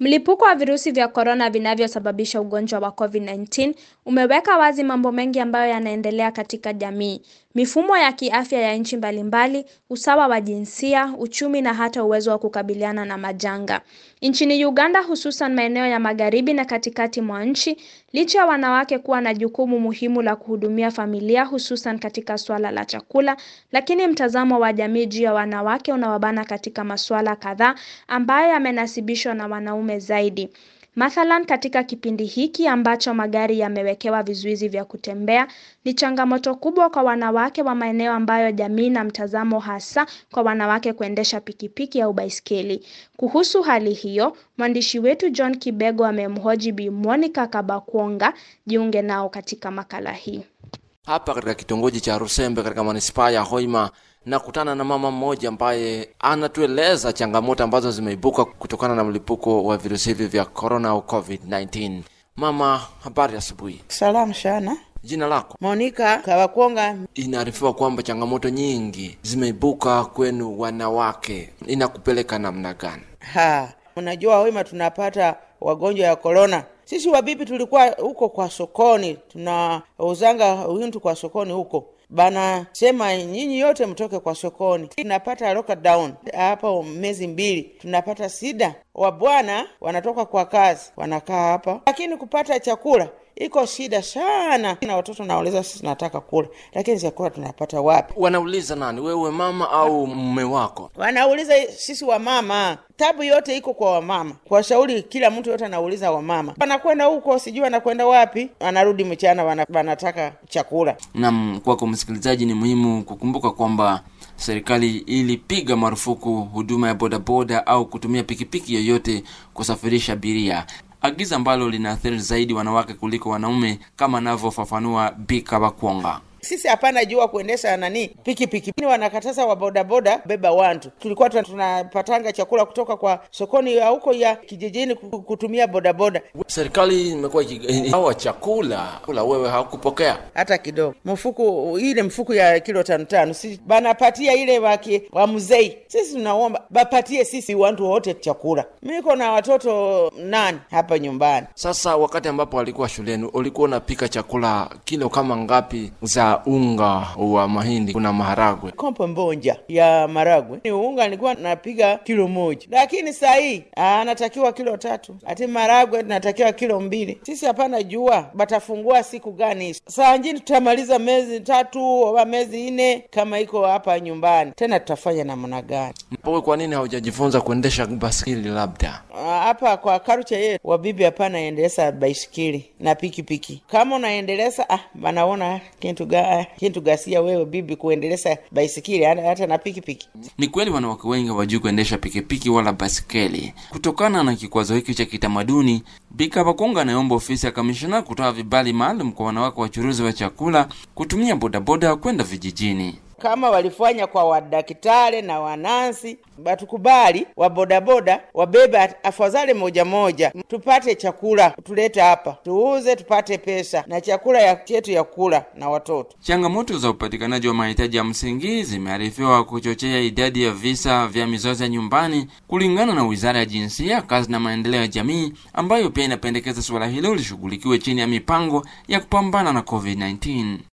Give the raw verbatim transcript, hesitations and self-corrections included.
Mlipuko wa virusi vya korona vinavyosababisha ugonjwa wa COVID kumi na tisa umeweka wazi mambo mengi ambayo yanaendelea katika jamii. Mifumo ya kiafya ya nchi mbalimbali, usawa wa jinsia, uchumi na hata uwezo wa kukabiliana na majanga. Nchini Uganda, hususan maeneo ya magharibi na katikati mwa nchi, licha ya wanawake kuwa na jukumu muhimu la kuhudumia familia hususan katika swala la chakula, lakini mtazamo wa jamii juu ya wanawake unawabana katika masuala kadhaa ambayo yamenasibishwa na wanaume zaidi. Mathalan, katika kipindi hiki ambacho magari yamewekewa vizuizi vya kutembea, ni changamoto kubwa kwa wanawake wa maeneo ambayo jamii na mtazamo hasa kwa wanawake kuendesha pikipiki au baiskeli. Kuhusu hali hiyo, mwandishi wetu John Kibego amemhoji Bi Monica Kabakwonga. Jiunge nao katika makala hii. Hapa katika kitongoji cha Rusembe katika manispaa ya Hoima, na kutana na mama mmoja ambaye anatueleza changamoto ambazo zimeibuka kutokana na mlipuko wa virusi hivi vya corona au COVID kumi na tisa. Mama, habari asubuhi. Salamu sana. Jina lako? Monica Kabakwonga. Inaarifiwa kwamba changamoto nyingi zimeibuka kwenu wanawake. Inakupeleka namna gani? Ha, unajua Hoima tunapata wagonjwa ya corona. Sisi wabibi tulikuwa huko kwa sokoni, tunauzanga wintu kwa sokoni huko. Bana sema nyinyi yote mtoke kwa sokoni. Tunapata lockdown hapa miezi mbili. Tunapata sida. Wabwana wanatoka kwa kazi, wanakaa hapa. Lakini kupata chakula iko shida sana. Na watoto nauliza sisi nataka kula, lakini chakula tunapata wapi? Wanauliza nani? Wewe mama au mume wako? Wanauliza sisi wa mama. Tabu yote iko kwa wamama. Kwa shauri kila mtu yote anauliza wamama. Wanakwenda huko sijui wanakwenda wapi, wanarudi mchana wana, wanataka chakula. Naam, kwako msikilizaji, ni muhimu kukumbuka kwamba serikali ilipiga marufuku huduma ya bodaboda au kutumia pikipiki yoyote kusafirisha abiria. Agiza ambalo linaathiri zaidi wanawake kuliko wanaume, kama anavyofafanua Bi Kabakwonga. Sisi hapana jua kuendesha nani pikipiki. Ni wanakataza wa bodaboda beba watu. Tulikuwa tunapatanga chakula kutoka kwa sokoni ya huko ya kijijini kutumia bodaboda. Serikali imekuwa hawa chakula, kula wewe hakupokea hata kidogo. Mfuko ile mfuko ya kilo tano tano sisi banapatia ile waki wa mzee. Sisi tunaomba bapatie sisi watu wote chakula. Mimi niko na watoto nane hapa nyumbani. Sasa wakati ambapo walikuwa shuleni, ulikuwa unapika chakula kilo kama ngapi za unga wa mahindi kuna maharagwe? Kompo mbonja ya maharagwe ni unga nilikuwa napiga kilo moja, lakini saa hii anatakiwa kilo tatu. Ati maharagwe natakiwa kilo mbili. Sisi hapana jua batafungua siku gani. Saa njini tutamaliza mezi tatu au mezi nne kama iko hapa nyumbani. Tena tutafanya namna gani? Wewe kwa nini haujajifunza kuendesha baiskeli labda? Hapa kwa karucha yetu wabibi hapana endeleza baiskeli na pikipiki. Kama unaendeleza ah wanaona kitu gani kitu gasia wewe bibi kuendeleza baisikeli hata na pikipiki. Ni kweli wanawake wengi hawajui kuendesha pikipiki wala baisikeli. Kutokana na kikwazo hiki cha kitamaduni, Bi Kabakwonga anaomba ofisi ya kamishna kutoa vibali maalum kwa wanawake wachuruzi wa chakula kutumia bodaboda kwenda vijijini. Kama walifanya kwa wadaktari na wanansi, batukubali wa bodaboda wabeba afadhali moja moja, tupate chakula tulete hapa tuuze tupate pesa na chakula ya chetu ya kula na watoto. Changamoto za upatikanaji wa mahitaji ya msingi zimearifiwa kuchochea idadi ya visa vya mizozo nyumbani, kulingana na Wizara ya Jinsia, Kazi na Maendeleo ya Jamii, ambayo pia inapendekeza suala hilo lishughulikiwe chini ya mipango ya kupambana na COVID kumi na tisa.